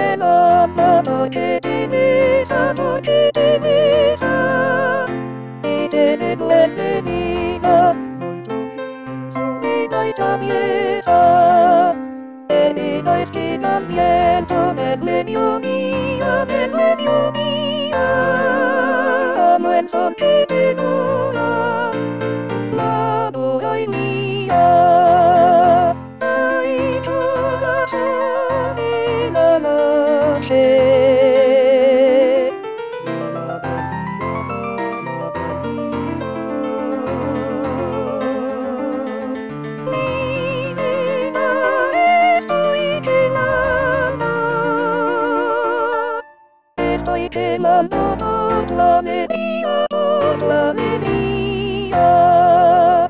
la la toque de mesa, toque de mesa. Y tiene bienvenida, subida y traviesa. Venida esquivamiento del mediodía, amo el sol que te dura, la dura y mía. Ay, corazón en la noche. Mi vida estoy quemando. Estoy quemando toda la alegría, toda la alegría.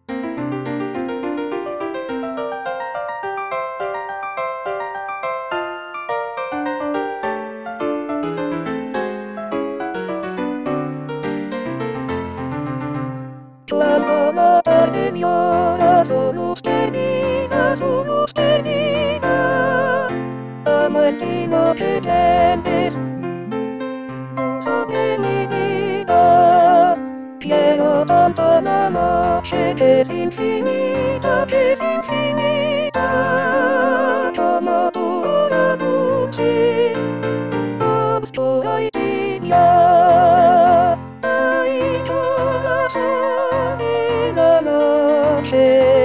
Cuando la tarde llora, solo usted diga, amo el timo que tienes sobre mi vida. Quiero tanto la noche que es infinita, como tu hora dulce, obscura y tibia. Ay, corazón en la noche.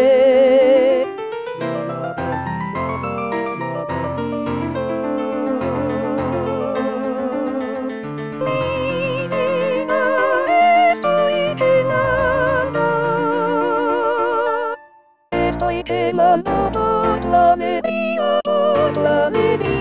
Mi vida estoy quemando. Estoy quemando toda la alegría, toda la alegría.